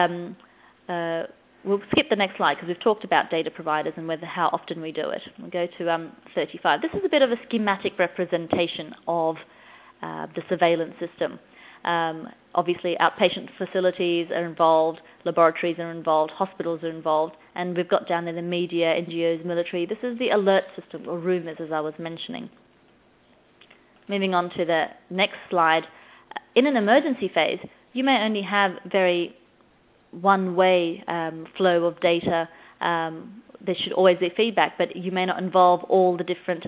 Speaker 2: we'll skip the next slide because we've talked about data providers and how often we do it. We'll go to 35. This is a bit of a schematic representation of the surveillance system. Obviously, outpatient facilities are involved, laboratories are involved, hospitals are involved, and we've got down there the media, NGOs, military. This is the alert system, or rumours, as I was mentioning. Moving on to the next slide. In an emergency phase, you may only have very one-way flow of data. There should always be feedback, but you may not involve all the different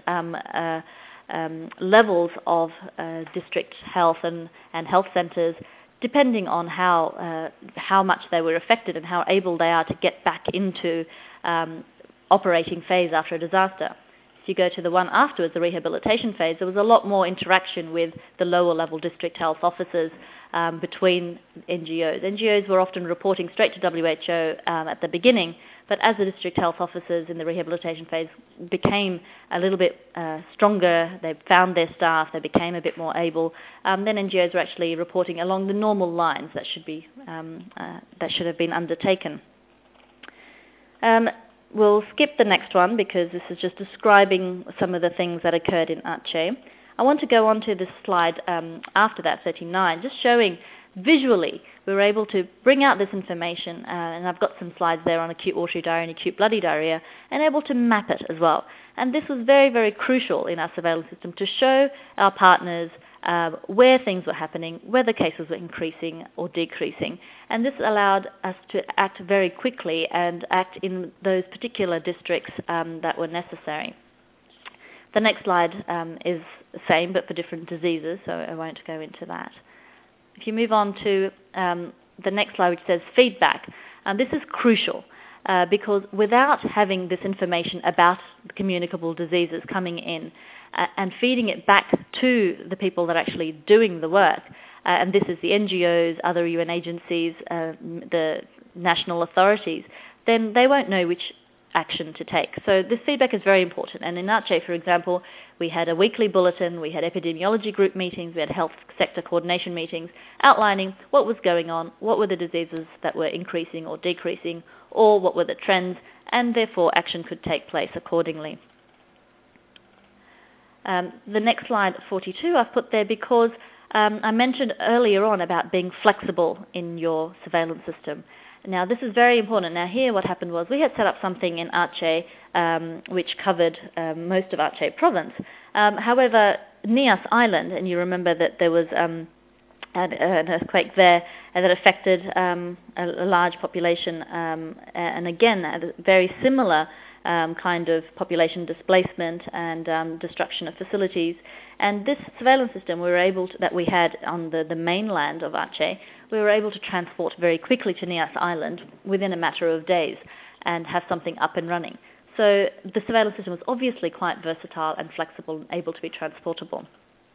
Speaker 2: levels of district health and health centres, depending on how much they were affected and how able they are to get back into operating phase after a disaster. If you go to the one afterwards, the rehabilitation phase, there was a lot more interaction with the lower level district health officers between NGOs. NGOs were often reporting straight to WHO at the beginning, but as the district health officers in the rehabilitation phase became a little bit stronger, they found their staff, they became a bit more able, then NGOs were actually reporting along the normal lines that should have been undertaken. We'll skip the next one because this is just describing some of the things that occurred in Aceh. I want to go on to this slide after that, 39, just showing visually we were able to bring out this information, and I've got some slides there on acute watery diarrhea and acute bloody diarrhea, and able to map it as well. And this was very, very crucial in our surveillance system to show our partners where things were happening, whether cases were increasing or decreasing. And this allowed us to act very quickly and act in those particular districts that were necessary. The next slide is the same but for different diseases, so I won't go into that. If you move on to the next slide, which says feedback, this is crucial because without having this information about communicable diseases coming in and feeding it back to the people that are actually doing the work, and this is the NGOs, other UN agencies, the national authorities, then they won't know which action to take. So this feedback is very important. And in Aceh, for example, we had a weekly bulletin, we had epidemiology group meetings, we had health sector coordination meetings outlining what was going on, what were the diseases that were increasing or decreasing, or what were the trends, and therefore action could take place accordingly. The next slide, 42, I've put there because I mentioned earlier on about being flexible in your surveillance system. Now, this is very important. Now, here what happened was we had set up something in Aceh which covered most of Aceh province. However, Nias Island, and you remember that there was an earthquake there that affected a large population, and again, a very similar kind of population displacement and destruction of facilities. And this surveillance system that we had on the mainland of Aceh, we were able to transport very quickly to Nias Island within a matter of days and have something up and running. So the surveillance system was obviously quite versatile and flexible and able to be transportable.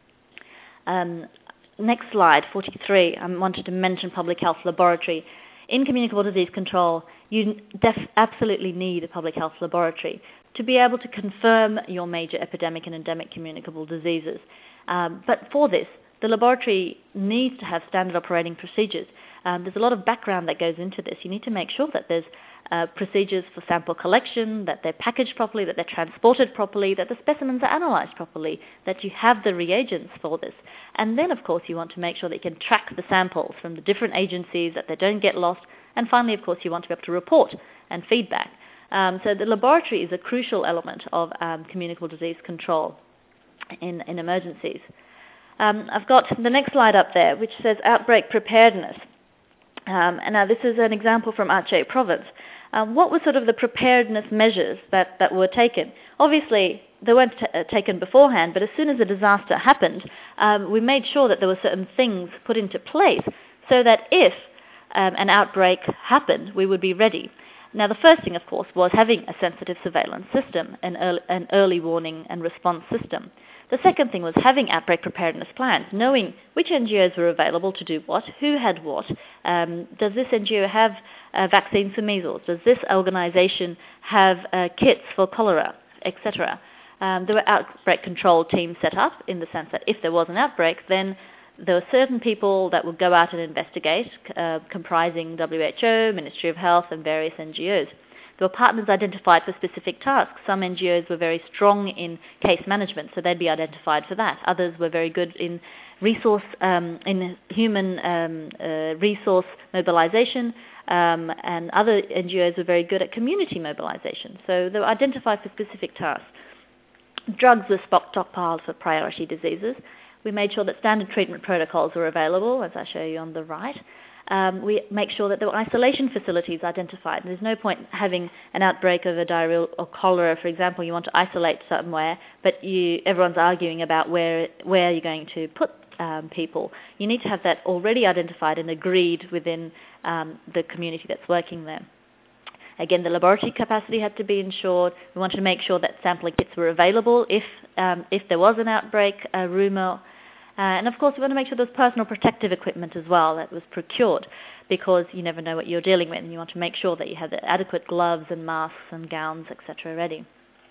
Speaker 2: Next slide, 43, I wanted to mention public health laboratory. In communicable disease control, you absolutely need a public health laboratory to be able to confirm your major epidemic and endemic communicable diseases. But for this, the laboratory needs to have standard operating procedures. There's a lot of background that goes into this. You need to make sure that there's procedures for sample collection, that they're packaged properly, that they're transported properly, that the specimens are analyzed properly, that you have the reagents for this. And then, of course, you want to make sure that you can track the samples from the different agencies, that they don't get lost. And finally, of course, you want to be able to report and feedback. So the laboratory is a crucial element of communicable disease control in emergencies. I've got the next slide up there, which says outbreak preparedness. And now this is an example from Aceh province. What were sort of the preparedness measures that were taken? Obviously, they weren't taken beforehand, but as soon as a disaster happened, we made sure that there were certain things put into place so that if an outbreak happened, we would be ready. Now, the first thing, of course, was having a sensitive surveillance system, an early warning and response system. The second thing was having outbreak preparedness plans, knowing which NGOs were available to do what, who had what. Does this NGO have vaccines for measles? Does this organization have kits for cholera, etc.? There were outbreak control teams set up in the sense that if there was an outbreak, then there were certain people that would go out and investigate, comprising WHO, Ministry of Health, and various NGOs. There were partners identified for specific tasks. Some NGOs were very strong in case management, so they'd be identified for that. Others were very good in human resource mobilization, and other NGOs were very good at community mobilization. So they were identified for specific tasks. Drugs were stockpiled for priority diseases. We made sure that standard treatment protocols were available, as I show you on the right. We make sure that there were isolation facilities identified. There's no point having an outbreak of a diarrhea or cholera, for example. You want to isolate somewhere, but everyone's arguing about where you're going to put people. You need to have that already identified and agreed within the community that's working there. Again, the laboratory capacity had to be ensured. We wanted to make sure that sampling kits were available if there was an outbreak, a rumour. And of course, we want to make sure there's personal protective equipment as well that was procured, because you never know what you're dealing with, and you want to make sure that you have the adequate gloves and masks and gowns, etc. ready.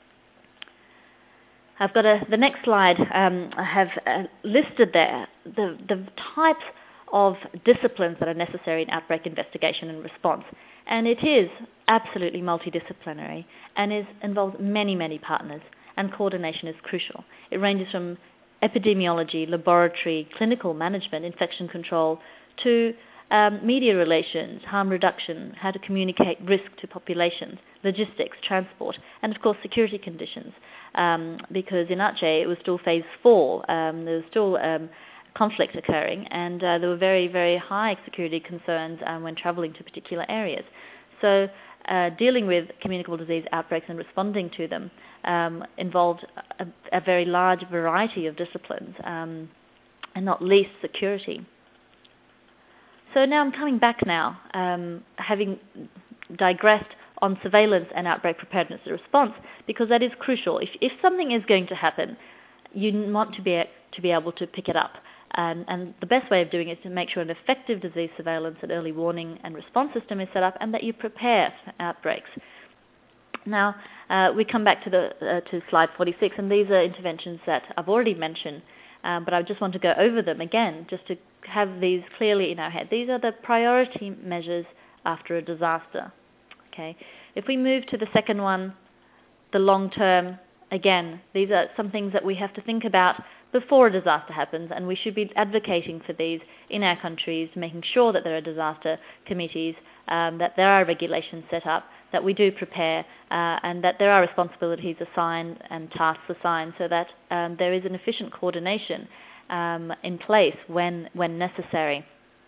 Speaker 2: I've got the next slide. I have listed there the types of disciplines that are necessary in outbreak investigation and response. And it is absolutely multidisciplinary and involves many, many partners, and coordination is crucial. It ranges from epidemiology, laboratory, clinical management, infection control, to media relations, harm reduction, how to communicate risk to populations, logistics, transport, and of course security conditions. Because in Aceh it was still phase 4, there was still conflict occurring, and there were very, very high security concerns when traveling to particular areas. So dealing with communicable disease outbreaks and responding to them involved a very large variety of disciplines, and not least security. So now I'm coming back now, having digressed on surveillance and outbreak preparedness and response, because that is crucial. If something is going to happen, you want to be able to pick it up. And the best way of doing it is to make sure an effective disease surveillance and early warning and response system is set up, and that you prepare for outbreaks. Now, we come back to to slide 46, and these are interventions that I've already mentioned, but I just want to go over them again, just to have these clearly in our head. These are the priority measures after a disaster. Okay. If we move to the second one, the long term, again, these are some things that we have to think about before a disaster happens, and we should be advocating for these in our countries, making sure that there are disaster committees, that there are regulations set up, that we do prepare, and that there are responsibilities assigned and tasks assigned so that there is an efficient coordination in place when necessary.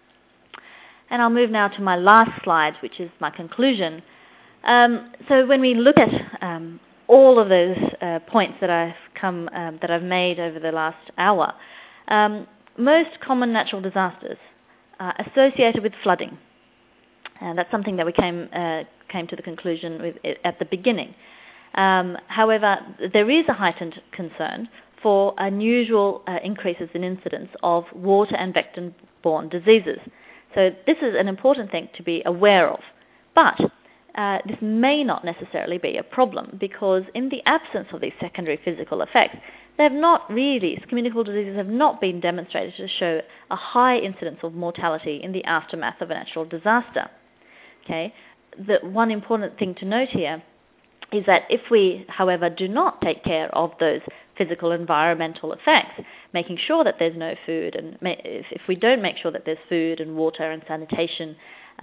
Speaker 2: And I'll move now to my last slide, which is my conclusion. So when we look at all of those points that I've made over the last hour, most common natural disasters are associated with flooding. And that's something that we came to the conclusion with at the beginning. However, there is a heightened concern for unusual increases in incidence of water and vector-borne diseases. So this is an important thing to be aware of. But this may not necessarily be a problem, because in the absence of these secondary physical effects, communicable diseases have not been demonstrated to show a high incidence of mortality in the aftermath of a natural disaster. Okay? The one important thing to note here is that if we, however, do not take care of those physical environmental effects, making sure that there's no food, and if we don't make sure that there's food and water and sanitation,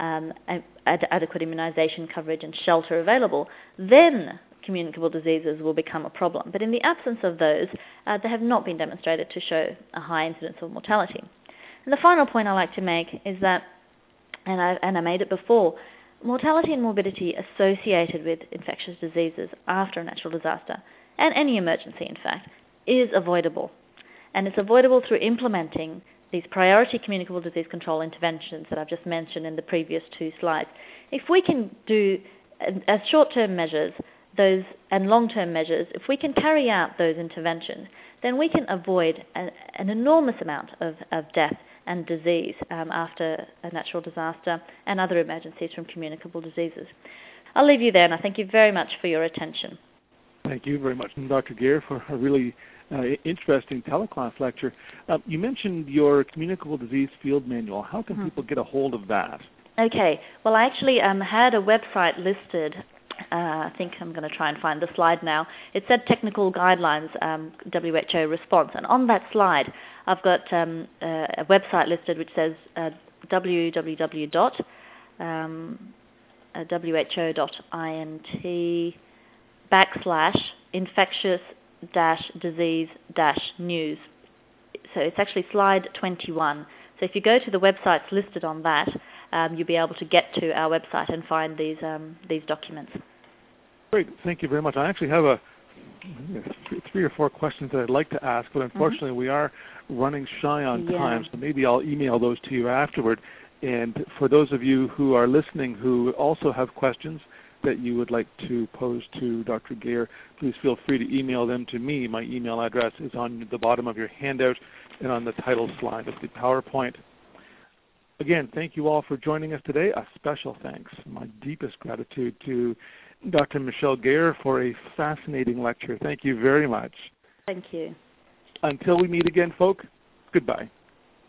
Speaker 2: adequate immunization coverage and shelter available, then communicable diseases will become a problem. But in the absence of those, they have not been demonstrated to show a high incidence of mortality. And the final point I like to make is that, and I made it before, mortality and morbidity associated with infectious diseases after a natural disaster, and any emergency in fact, is avoidable. And it's avoidable through implementing these priority communicable disease control interventions that I've just mentioned in the previous two slides. If we can do, as short-term measures, those and long-term measures, if we can carry out those interventions, then we can avoid an enormous amount of death and disease after a natural disaster and other emergencies from communicable diseases. I'll leave you there, and I thank you very much for your attention.
Speaker 1: Thank you very much, Dr. Gehr, for a really interesting teleclass lecture. You mentioned your communicable disease field manual. How can people get a hold of that?
Speaker 2: Okay. Well, I actually had a website listed. I think I'm going to try and find the slide now. It said technical guidelines, WHO response. And on that slide, I've got a website listed which says www.int/infectious-disease-news. So it's actually slide 21. So if you go to the websites listed on that, you'll be able to get to our website and find these documents.
Speaker 1: Great. Thank you very much. I actually have 3 or 4 questions that I'd like to ask, but unfortunately we are running shy on time, so maybe I'll email those to you afterward. And for those of you who are listening who also have questions that you would like to pose to Dr. Gehr, please feel free to email them to me. My email address is on the bottom of your handout and on the title slide of the PowerPoint. Again, thank you all for joining us today. A special thanks, my deepest gratitude to Dr. Michelle Gehr for a fascinating lecture. Thank you very much.
Speaker 2: Thank you.
Speaker 1: Until we meet again, folk, goodbye.